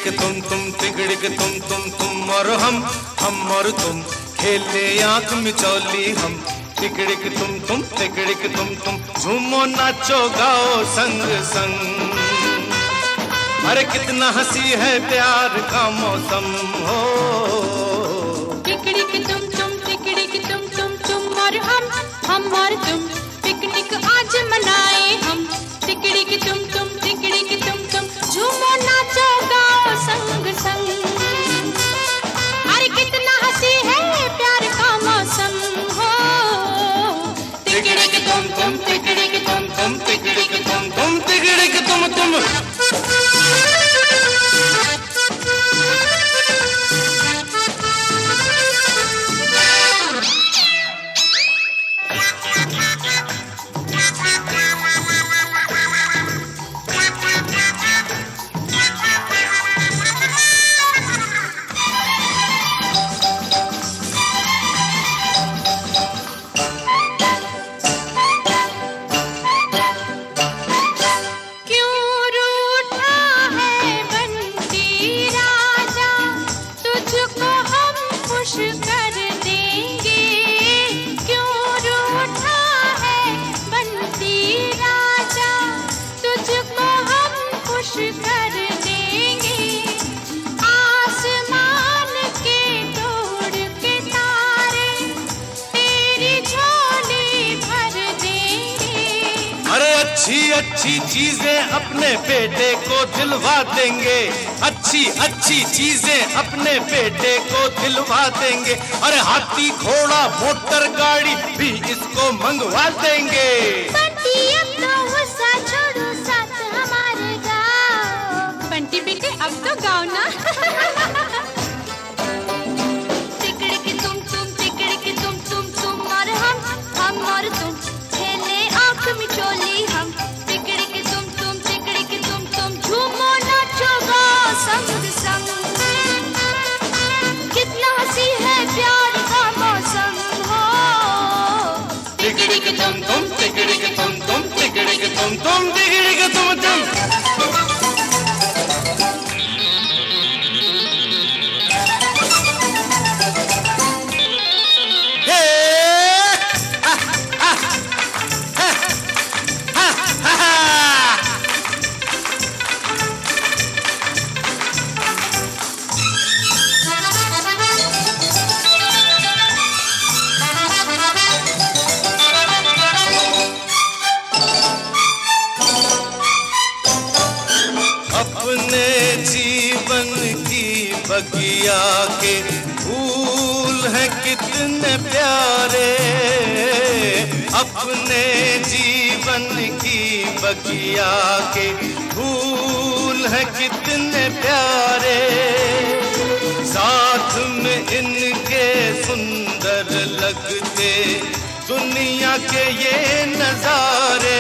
तुम तिगड़ी के तुम और हम और तुम खेले आंख मिचौली हम। तिगड़ी के तुम तिगड़ी के तुम झूमो नाचो गाओ संग संग। अरे कितना हंसी है प्यार का मौसम हो। तिगड़ी के तुम तिगड़ी के तुम और हम और तुम पिकनिक आज मनाए हम। तिगड़ी के तुम तिगड़ी के तुम झूमो नाचो गाओ संग संग। अरे कितना हंसी है प्यार का मौसम हो। तिगड़ी के तुम तिगड़ी के तुम तिगड़ी के तुम तिगड़ी के तुम कर देंगे। क्यों रूठा है बंसी राजा, तुझको हम खुश कर देंगे। आसमान के तोड़ के तारे तेरी झोली भर देंगे। अरे अच्छी अच्छी चीजें अपने बेटे को दिलवा देंगे। अच्छी अच्छी चीजें अपने बेटे को दिलवा देंगे। अरे हाथी घोड़ा मोटर गाड़ी भी इसको मंगवा देंगे। बंटी अब तो गुस्सा छोड़ो, साथ हमारे गाओ। बंटी बेटे अब तो गाओ ना। तिकड़ के तुम तिकड़ के तुम और हम और तुम खेले आंख मिचोली हम। तिकड़ के तुम तिकड़ के तुम झूमो नाचो गाओ संग संग। कितना हंसी है प्यार का मौसम हो। तिकड़ी के तुम तिकड़ी के तुम तिकड़ी के तुम तिकड़ी के तुम अपने जीवन की बगिया के फूल हैं कितने प्यारे। अपने जीवन की बगिया के फूल हैं कितने प्यारे। साथ में इनके सुंदर लगते दुनिया के ये नजारे।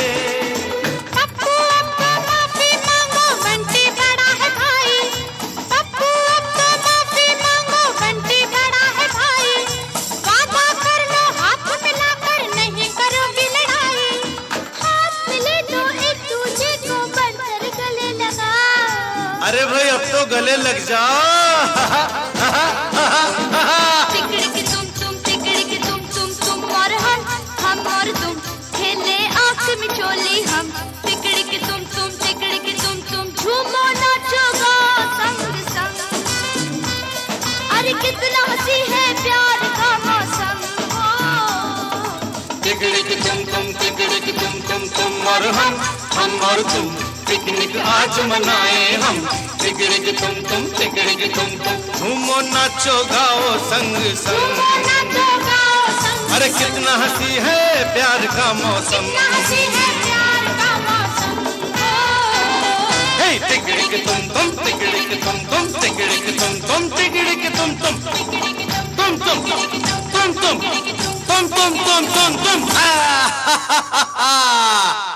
अरे भाई अब तो गले लग जाओ। तिकड़ के तुम और हम और तुम खेले आंख मिचोली हम। तिकड़ के तुम झूमो नाचो गाओ संग संग। अरे कितना हंसी है प्यार का मौसम हो। तिकड़ के तुम और हम और तुम पिकनिक आज मनाए हम। तिकड़ के तुम तिकड़ के तुम झूमो नाचो गाओ संग संग। अरे कितना हंसी है प्यार का मौसम। तिकड़ के तुम तिकड़ के तुम तिकड़ के तुम तिकड़ के तुम